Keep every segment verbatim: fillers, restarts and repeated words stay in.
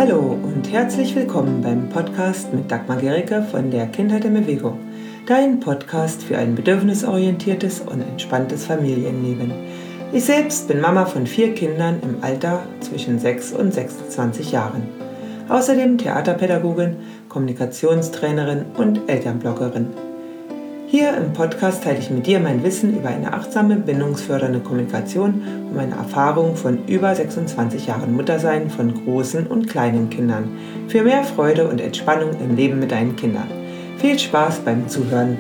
Hallo und herzlich willkommen beim Podcast mit Dagmar Gericke von der Kindheit in Bewegung. Dein Podcast für ein bedürfnisorientiertes und entspanntes Familienleben. Ich selbst bin Mama von vier Kindern im Alter zwischen sechs und sechsundzwanzig Jahren. Außerdem Theaterpädagogin, Kommunikationstrainerin und Elternbloggerin. Hier im Podcast teile ich mit dir mein Wissen über eine achtsame, bindungsfördernde Kommunikation und meine Erfahrung von über sechsundzwanzig Jahren Muttersein von großen und kleinen Kindern. Für mehr Freude und Entspannung im Leben mit deinen Kindern. Viel Spaß beim Zuhören.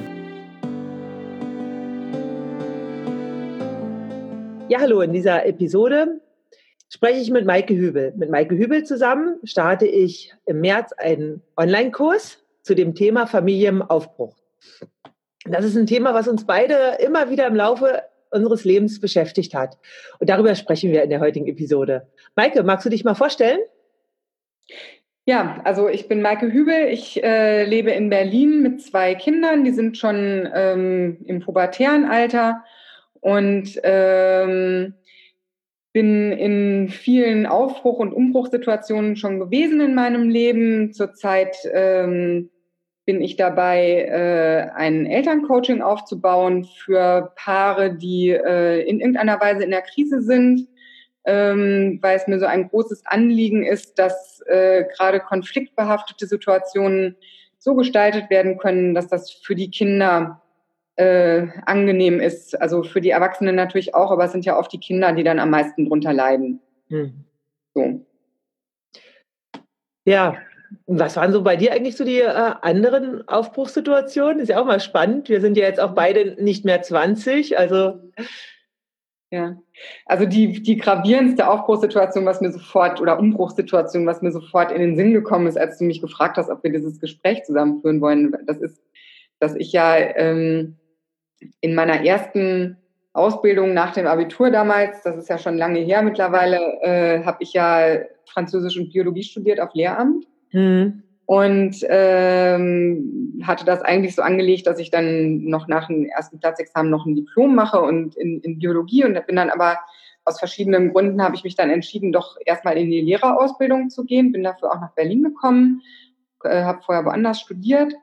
Ja, hallo, in dieser Episode spreche ich mit Maike Hübel. Mit Maike Hübel zusammen starte ich im März einen Online-Kurs zu dem Thema Familienaufbruch. Das ist ein Thema, was uns beide immer wieder im Laufe unseres Lebens beschäftigt hat. Und darüber sprechen wir in der heutigen Episode. Maike, magst du dich mal vorstellen? Ja, also ich bin Maike Hübel. Ich äh, lebe in Berlin mit zwei Kindern. Die sind schon ähm, im pubertären Alter und ähm, bin in vielen Aufbruch- und Umbruchssituationen schon gewesen in meinem Leben. Zurzeit ähm, bin ich dabei, äh, ein Elterncoaching aufzubauen für Paare, die äh, in irgendeiner Weise in der Krise sind, ähm, weil es mir so ein großes Anliegen ist, dass äh, gerade konfliktbehaftete Situationen so gestaltet werden können, dass das für die Kinder äh, angenehm ist. Also für die Erwachsenen natürlich auch, aber es sind ja oft die Kinder, die dann am meisten drunter leiden. Hm. So. Ja. Was waren so bei dir eigentlich so die äh, anderen Aufbruchssituationen? Ist ja auch mal spannend. Wir sind ja jetzt auch beide nicht mehr zwanzig, also. Ja, also die, die gravierendste Aufbruchssituation, was mir sofort, oder Umbruchssituation, was mir sofort in den Sinn gekommen ist, als du mich gefragt hast, ob wir dieses Gespräch zusammenführen wollen, das ist, dass ich ja ähm, in meiner ersten Ausbildung nach dem Abitur damals, das ist ja schon lange her mittlerweile, äh, habe ich ja Französisch und Biologie studiert auf Lehramt. Mhm. Und ähm, hatte das eigentlich so angelegt, dass ich dann noch nach dem ersten Staatsexamen noch ein Diplom mache und in, in Biologie, und bin dann aber aus verschiedenen Gründen habe ich mich dann entschieden, doch erstmal in die Lehrerausbildung zu gehen, bin dafür auch nach Berlin gekommen, äh, habe vorher woanders studiert,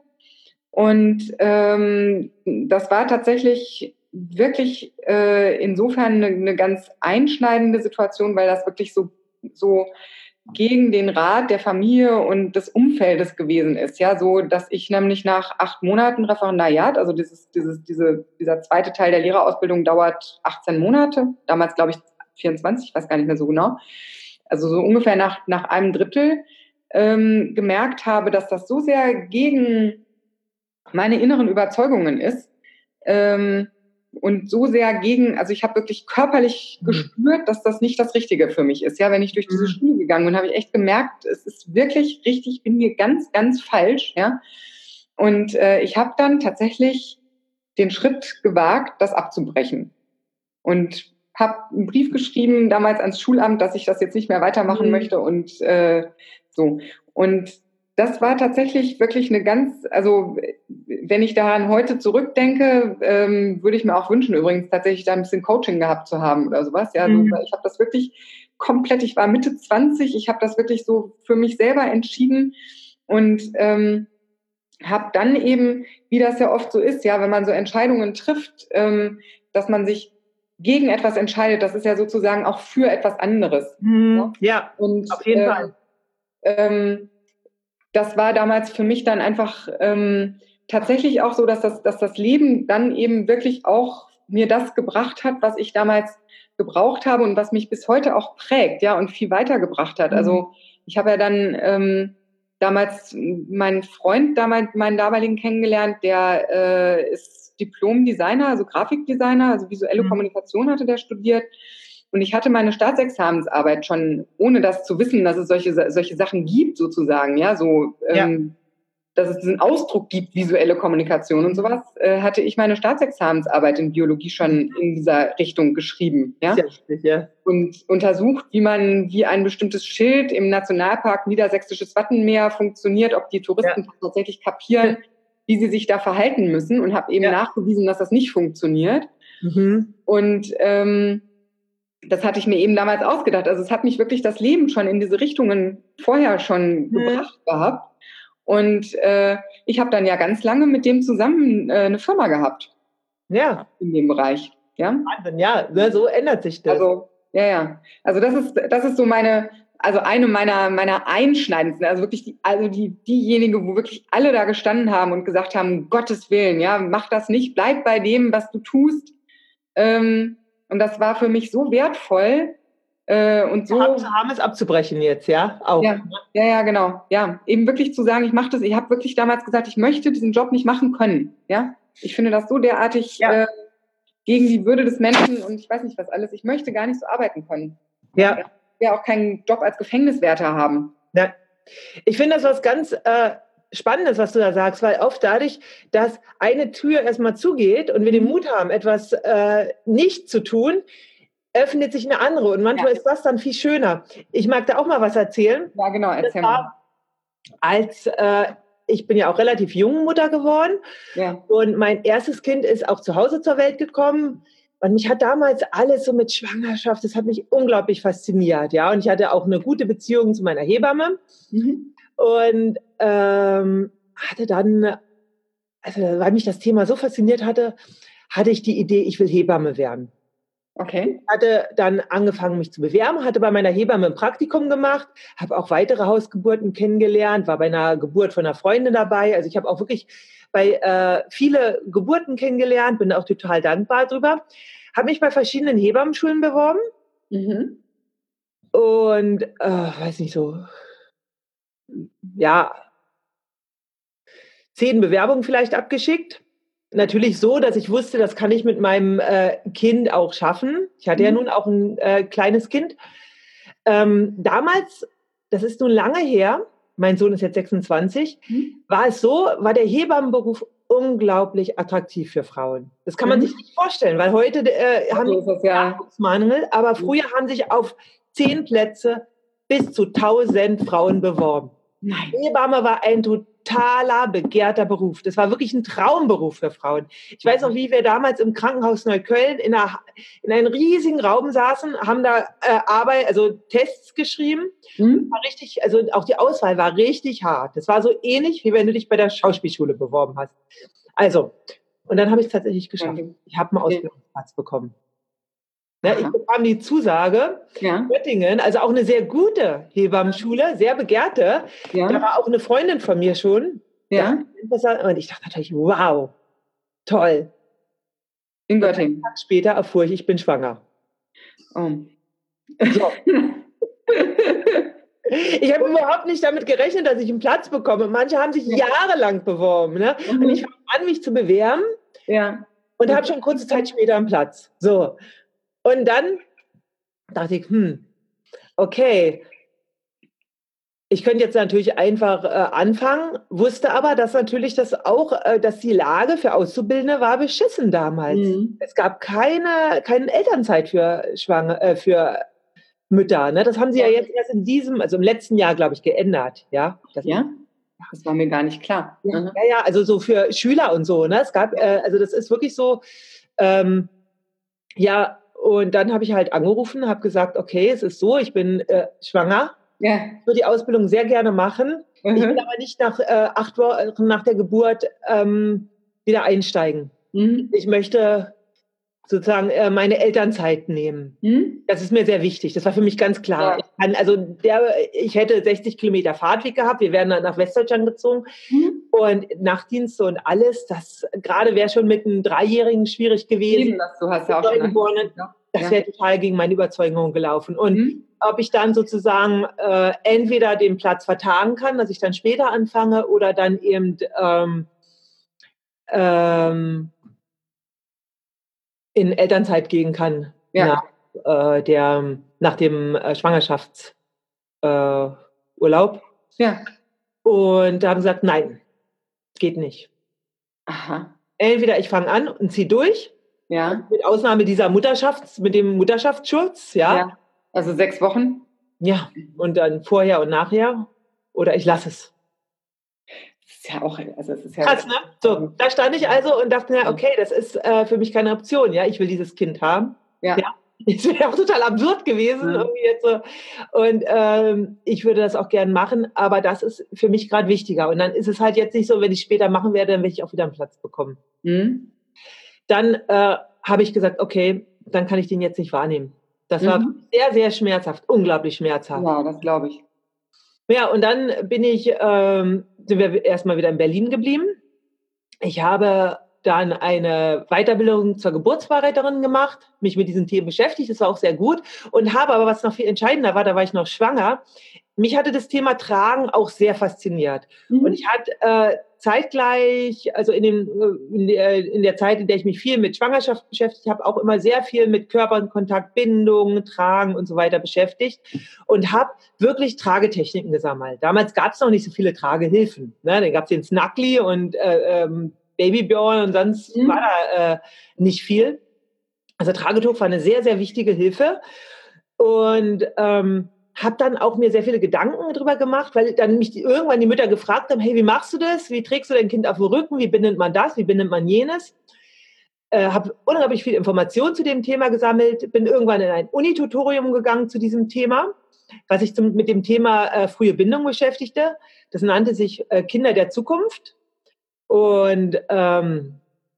und ähm, das war tatsächlich wirklich äh, insofern eine, eine ganz einschneidende Situation, weil das wirklich so so gegen den Rat der Familie und des Umfeldes gewesen ist, ja, so, dass ich nämlich nach acht Monaten Referendariat, also dieses, dieses, diese, dieser zweite Teil der Lehrerausbildung dauert achtzehn Monate, damals glaube ich vierundzwanzig, ich weiß gar nicht mehr so genau, also so ungefähr nach, nach einem Drittel, ähm, gemerkt habe, dass das so sehr gegen meine inneren Überzeugungen ist, ähm, und so sehr gegen, also ich habe wirklich körperlich gespürt, dass das nicht das Richtige für mich ist. Ja, wenn ich durch diese Schule gegangen bin, habe ich echt gemerkt, es ist wirklich richtig, ich bin mir ganz, ganz falsch. Ja, und äh, ich habe dann tatsächlich den Schritt gewagt, das abzubrechen, und habe einen Brief geschrieben damals ans Schulamt, dass ich das jetzt nicht mehr weitermachen mhm. möchte, und äh, so. Und das war tatsächlich wirklich eine ganz, also wenn ich daran heute zurückdenke, ähm, würde ich mir auch wünschen, übrigens tatsächlich da ein bisschen Coaching gehabt zu haben oder sowas. Ja, mhm. so, ich habe das wirklich komplett, ich war Mitte zwanzig, ich habe das wirklich so für mich selber entschieden, und ähm, habe dann eben, wie das ja oft so ist, ja, wenn man so Entscheidungen trifft, ähm, dass man sich gegen etwas entscheidet, das ist ja sozusagen auch für etwas anderes. Mhm. Ja, und, auf jeden ähm, Fall. Ähm, das war damals für mich dann einfach ähm, tatsächlich auch so, dass das, dass das Leben dann eben wirklich auch mir das gebracht hat, was ich damals gebraucht habe und was mich bis heute auch prägt, ja, und viel weitergebracht hat. Mhm. Also ich habe ja dann ähm, damals meinen Freund, damals meinen damaligen kennengelernt, der äh, ist Diplom-Designer, also Grafikdesigner, also visuelle mhm. Kommunikation hatte der studiert. Und ich hatte meine Staatsexamensarbeit schon, ohne das zu wissen, dass es solche, solche Sachen gibt, sozusagen, ja, so, ja. Ähm, dass es diesen Ausdruck gibt, visuelle Kommunikation und sowas, äh, hatte ich meine Staatsexamensarbeit in Biologie schon in dieser Richtung geschrieben, ja. Sehr richtig, ja. Und untersucht, wie man, wie ein bestimmtes Schild im Nationalpark Niedersächsisches Wattenmeer funktioniert, ob die Touristen ja. tatsächlich kapieren, wie sie sich da verhalten müssen, und habe eben ja. nachgewiesen, dass das nicht funktioniert. Mhm. Und, ähm, das hatte ich mir eben damals ausgedacht. Also es hat mich wirklich das Leben schon in diese Richtungen vorher schon Mhm. gebracht gehabt. Und äh, ich habe dann ja ganz lange mit dem zusammen äh, eine Firma gehabt. Ja. In dem Bereich. Ja. Wahnsinn, ja, ne, so ändert sich das. Also, ja, ja. Also das ist, das ist so meine, also eine meiner, meiner einschneidendsten, also wirklich die, also die, diejenige, wo wirklich alle da gestanden haben und gesagt haben, um Gottes Willen, ja, mach das nicht, bleib bei dem, was du tust. Ähm, und das war für mich so wertvoll, äh, und so. Haben, haben es abzubrechen jetzt, ja? Auch. Ja, ja, ja, genau. Ja, eben wirklich zu sagen, ich mache das, ich habe wirklich damals gesagt, ich möchte diesen Job nicht machen können. Ja, ich finde das so derartig ja. äh, gegen die Würde des Menschen und ich weiß nicht was alles. Ich möchte gar nicht so arbeiten können. Ja. Ich will auch keinen Job als Gefängniswärter haben. Ja. Ich finde das was ganz äh, Spannendes, was du da sagst, weil oft dadurch, dass eine Tür erstmal zugeht und wir den Mut haben, etwas äh, nicht zu tun, öffnet sich eine andere und manchmal ja. ist das dann viel schöner. Ich mag da auch mal was erzählen. Ja, genau, erzähl mal. Als äh, ich bin ja auch relativ jung Mutter geworden ja. und mein erstes Kind ist auch zu Hause zur Welt gekommen und mich hat damals alles so mit Schwangerschaft, das hat mich unglaublich fasziniert, ja, und ich hatte auch eine gute Beziehung zu meiner Hebamme mhm. und ähm, hatte dann, also weil mich das Thema so fasziniert hatte, hatte ich die Idee, ich will Hebamme werden. Okay. Ich hatte dann angefangen, mich zu bewerben, hatte bei meiner Hebamme ein Praktikum gemacht, habe auch weitere Hausgeburten kennengelernt, war bei einer Geburt von einer Freundin dabei. Also ich habe auch wirklich bei äh, viele Geburten kennengelernt, bin auch total dankbar drüber. Habe mich bei verschiedenen Hebammenschulen beworben mhm. und äh, weiß nicht so, ja, zehn Bewerbungen vielleicht abgeschickt. Natürlich so, dass ich wusste, das kann ich mit meinem äh, Kind auch schaffen. Ich hatte mhm. ja nun auch ein äh, kleines Kind. Ähm, damals, das ist nun lange her, mein Sohn ist jetzt sechsundzwanzig, mhm. war es so, war der Hebammenberuf unglaublich attraktiv für Frauen. Das kann man mhm. sich nicht vorstellen, weil heute äh, haben so wir Nachwuchsmangel, aber früher mhm. haben sich auf zehn Plätze bis zu tausend Frauen beworben. Nein. Hebamme war ein totaler, begehrter Beruf. Das war wirklich ein Traumberuf für Frauen. Ich weiß noch, wie wir damals im Krankenhaus Neukölln in, einer, in einem riesigen Raum saßen, haben da äh, Arbeit, also Tests geschrieben. Mhm. War richtig, also auch die Auswahl war richtig hart. Das war so ähnlich, wie wenn du dich bei der Schauspielschule beworben hast. Also, und dann habe ich es tatsächlich geschafft. Mhm. Ich habe einen Ausbildungsplatz bekommen. Ne, ich bekam die Zusage, ja. Göttingen, also auch eine sehr gute Hebammenschule, sehr begehrte. Ja. Da war auch eine Freundin von mir schon. Ja. Und ich dachte natürlich, wow, toll. In Göttingen. Einen Tag später erfuhr ich, ich bin schwanger. Oh. So. Ich habe überhaupt nicht damit gerechnet, dass ich einen Platz bekomme. Manche haben sich ja. jahrelang beworben. Ne? Mhm. Und ich fange an, mich zu bewerben. Ja. Und habe schon kurze Zeit später einen Platz. So. Und dann dachte ich, hm, okay, ich könnte jetzt natürlich einfach äh, anfangen, wusste aber, dass natürlich das auch, äh, dass die Lage für Auszubildende war beschissen damals. Mhm. Es gab keine, keine Elternzeit für Schwanger, äh, für Mütter. Ne? Das haben sie ja. ja jetzt erst in diesem, also im letzten Jahr, glaube ich, geändert. Ja, das, ja? Das war mir gar nicht klar. Ja, mhm. ja, ja, also so für Schüler und so. Ne? Es gab, äh, also das ist wirklich so, ähm, ja. Und dann habe ich halt angerufen, habe gesagt, okay, es ist so, ich bin äh, schwanger, ja. Ich würde die Ausbildung sehr gerne machen, mhm. ich will aber nicht nach äh, acht Wochen nach der Geburt ähm, wieder einsteigen. Mhm. Ich möchte sozusagen äh, meine Elternzeit nehmen. Mhm. Das ist mir sehr wichtig, das war für mich ganz klar. Ja. Ich kann, also der, ich hätte sechzig Kilometer Fahrtweg gehabt, wir wären dann nach Westdeutschland gezogen mhm. und Nachtdienste und alles, das gerade wäre schon mit einem Dreijährigen schwierig gewesen. Das, du hast ja auch schon geboren, das wäre ja. total gegen meine Überzeugung gelaufen. Und mhm. ob ich dann sozusagen äh, entweder den Platz vertagen kann, dass ich dann später anfange oder dann eben ähm, ähm, in Elternzeit gehen kann ja. nach, äh, der, nach dem äh, Schwangerschaftsurlaub. Äh, ja. Und da haben sie gesagt, nein, geht nicht. Aha. Entweder ich fange an und ziehe durch, ja. mit Ausnahme dieser Mutterschafts-, mit dem Mutterschaftsschutz, ja. ja. Also sechs Wochen? Ja, und dann vorher und nachher, oder ich lasse es. Das ist ja auch, also es ist ja krass, ne? So, da stand ich also und dachte mir, okay, das ist äh, für mich keine Option, ja, ich will dieses Kind haben. Ja. ja. Es wäre auch total absurd gewesen. Ja. Irgendwie jetzt so. Und ähm, ich würde das auch gern machen, aber das ist für mich gerade wichtiger. Und dann ist es halt jetzt nicht so, wenn ich später machen werde, dann werde ich auch wieder einen Platz bekommen. Mhm. Dann äh, habe ich gesagt, okay, dann kann ich den jetzt nicht wahrnehmen. Das war Mhm. sehr, sehr schmerzhaft, unglaublich schmerzhaft. Ja, das glaube ich. Ja, und dann bin ich, ähm, sind wir erstmal wieder in Berlin geblieben. Ich habe dann eine Weiterbildung zur Geburtsvorreiterin gemacht, mich mit diesen Themen beschäftigt, das war auch sehr gut und habe aber, was noch viel entscheidender war, da war ich noch schwanger, mich hatte das Thema Tragen auch sehr fasziniert. Mhm. Und ich hatte äh, zeitgleich, also in, dem, in, der, in der Zeit, in der ich mich viel mit Schwangerschaft beschäftigt habe, auch immer sehr viel mit Körperkontakt, Bindung, Tragen und so weiter beschäftigt und habe wirklich Tragetechniken gesammelt. Damals gab es noch nicht so viele Tragehilfen. Ne? Dann gab es den Snuggly und äh, ähm, Babybjörn und sonst Mhm. war da äh, nicht viel. Also Tragetuch war eine sehr, sehr wichtige Hilfe und ähm, habe dann auch mir sehr viele Gedanken drüber gemacht, weil dann mich die, irgendwann die Mütter gefragt haben, hey, wie machst du das? Wie trägst du dein Kind auf dem Rücken? Wie bindet man das? Wie bindet man jenes? Äh, habe unglaublich viel Information zu dem Thema gesammelt, bin irgendwann in ein Unitutorium gegangen zu diesem Thema, was sich zum, mit dem Thema äh, frühe Bindung beschäftigte. Das nannte sich äh, Kinder der Zukunft. Und ähm,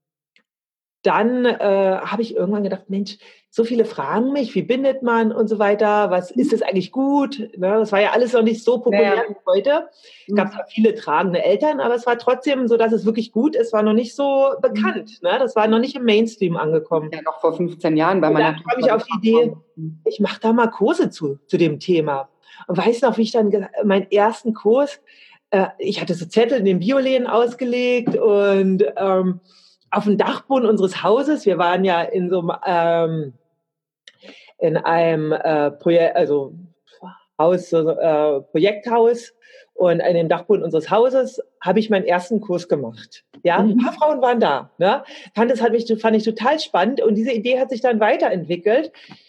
dann äh, habe ich irgendwann gedacht, Mensch, so viele fragen mich, wie bindet man und so weiter, was ist das eigentlich gut? Ne, das war ja alles noch nicht so populär Ja. wie heute. Es gab zwar viele tragende Eltern, aber es war trotzdem so, dass es wirklich gut ist, war noch nicht so bekannt. Ne? Das war noch nicht im Mainstream angekommen. Ja, noch vor fünfzehn Jahren bei Und meiner dann kam ich auf die Idee, ich mache da mal Kurse zu, zu dem Thema. Und weiß noch, wie ich dann ge- meinen ersten Kurs, äh, ich hatte so Zettel in den Bioläden ausgelegt und ähm, auf dem Dachboden unseres Hauses, wir waren ja in so einem, ähm, in einem äh, Projekt, also Haus, so, äh, Projekthaus und an dem Dachboden unseres Hauses habe ich meinen ersten Kurs gemacht. Ja, ein paar Frauen waren da. Ne? Fand, das hat mich, fand ich total spannend und diese Idee hat sich dann weiterentwickelt.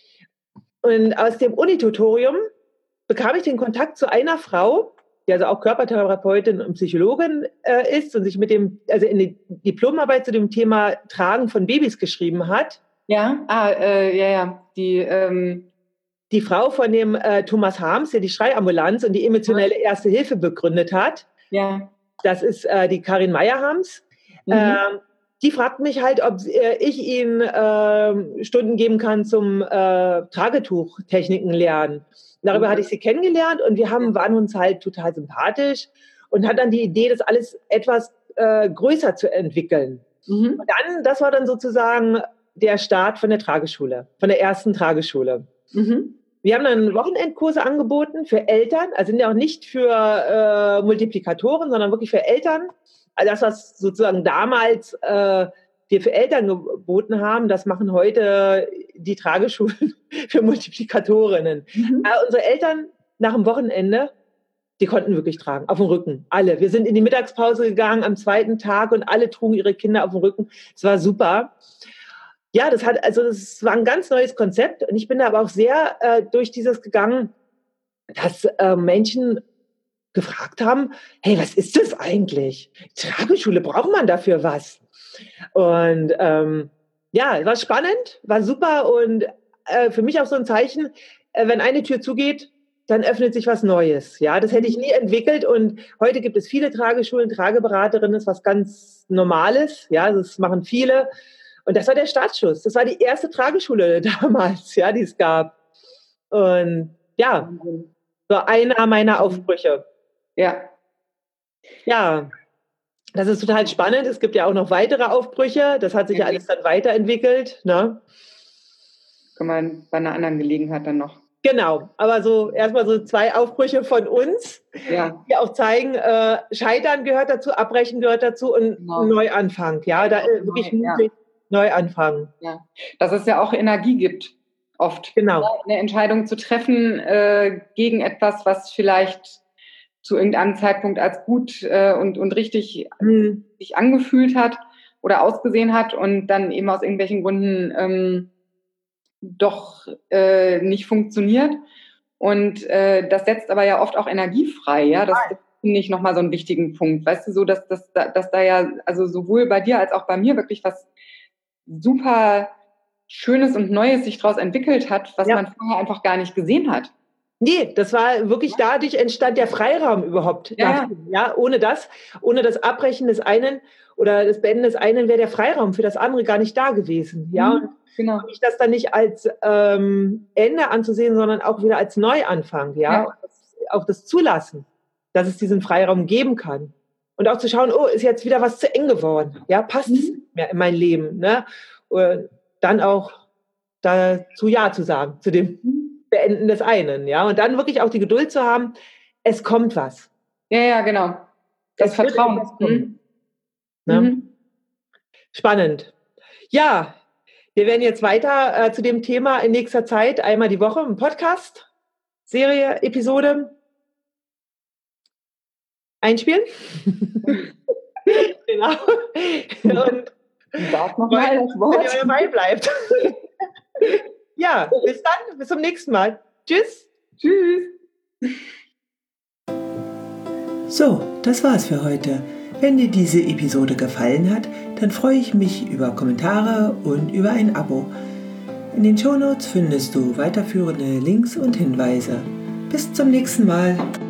Und aus dem Unitutorium bekam ich den Kontakt zu einer Frau, die also auch Körpertherapeutin und Psychologin äh, ist und sich mit dem, also in die Diplomarbeit zu dem Thema Tragen von Babys geschrieben hat. Ja, ah, äh, ja, ja, die, ähm, die Frau von dem äh, Thomas Harms, der die Schreiambulanz und die emotionelle Erste Hilfe begründet hat. Ja. Das ist äh, die Karin Meyer-Harms. Mhm. Ähm, die fragt mich halt, ob äh, ich ihnen äh, Stunden geben kann zum äh, Tragetuchtechniken lernen. Darüber mhm. hatte ich sie kennengelernt und wir haben, waren uns halt total sympathisch und hat dann die Idee, das alles etwas äh, größer zu entwickeln. Mhm. Und dann, das war dann sozusagen der Start von der Trageschule, von der ersten Trageschule. Mhm. Wir haben dann Wochenendkurse angeboten für Eltern, also sind ja auch nicht für äh, Multiplikatoren, sondern wirklich für Eltern. Also das, was sozusagen damals äh, wir für Eltern geboten haben, das machen heute die Trageschulen für Multiplikatorinnen. Mhm. Aber unsere Eltern nach dem Wochenende, die konnten wirklich tragen, auf dem Rücken, alle. Wir sind in die Mittagspause gegangen am zweiten Tag und alle trugen ihre Kinder auf dem Rücken. Es war super. Ja, das hat, also das war ein ganz neues Konzept und ich bin da aber auch sehr äh, durch dieses gegangen, dass äh, Menschen gefragt haben, hey, was ist das eigentlich? Trageschule, braucht man dafür was? Und ähm, ja, war spannend, war super und äh, für mich auch so ein Zeichen, äh, wenn eine Tür zugeht, dann öffnet sich was Neues. Ja, das hätte ich nie entwickelt und heute gibt es viele Trageschulen, Trageberaterinnen, ist was ganz Normales. Ja, das machen viele. Und das war der Startschuss. Das war die erste Trageschule damals, ja, die es gab. Und ja, so einer meiner Aufbrüche. Ja. Ja, das ist total spannend. Es gibt ja auch noch weitere Aufbrüche. Das hat sich ja alles dann weiterentwickelt. Ne? Kann man bei einer anderen Gelegenheit dann noch. Genau, aber so erstmal so zwei Aufbrüche von uns, ja. die auch zeigen, äh, Scheitern gehört dazu, Abbrechen gehört dazu und genau. Neuanfang. Ja, da äh, wirklich mutig. Ja. Neu anfangen. Ja, dass es ja auch Energie gibt, oft. Genau. Eine Entscheidung zu treffen äh, gegen etwas, was vielleicht zu irgendeinem Zeitpunkt als gut äh, und, und richtig hm. sich angefühlt hat oder ausgesehen hat und dann eben aus irgendwelchen Gründen ähm, doch äh, nicht funktioniert. Und äh, das setzt aber ja oft auch Energie frei. Ja, das, das finde ich nochmal so einen wichtigen Punkt. Weißt du, so, dass, dass, dass da ja, also sowohl bei dir als auch bei mir wirklich was super Schönes und Neues sich daraus entwickelt hat, was Ja. man vorher einfach gar nicht gesehen hat. Nee, das war wirklich, dadurch entstand der Freiraum überhaupt. Ja, ja. dafür. Ja, ohne das, ohne das Abbrechen des einen oder das Beenden des einen wäre der Freiraum für das andere gar nicht da gewesen. Ja, Mhm, und genau. ich das dann nicht als ähm, Ende anzusehen, sondern auch wieder als Neuanfang. Ja, Ja. Und das, auch das Zulassen, dass es diesen Freiraum geben kann. Und auch zu schauen, oh, ist jetzt wieder was zu eng geworden. Ja, passt es Mhm. nicht mehr in mein Leben. Ne? Und dann auch dazu Ja zu sagen, zu dem Mhm. Beenden des einen. Ja, und dann wirklich auch die Geduld zu haben, es kommt was. Ja, ja, genau. Das Es wird Vertrauen. etwas kommen. Mhm. Ne? Mhm. Spannend. Ja, wir werden jetzt weiter äh, zu dem Thema in nächster Zeit einmal die Woche im Podcast, Serie, Episode einspielen. Genau. Und Du darfst noch mal das wenn Wort. ihr dabei bleibt. Ja, bis dann, bis zum nächsten Mal. Tschüss. Tschüss. So, das war's für heute. Wenn dir diese Episode gefallen hat, dann freue ich mich über Kommentare und über ein Abo. In den Shownotes findest du weiterführende Links und Hinweise. Bis zum nächsten Mal.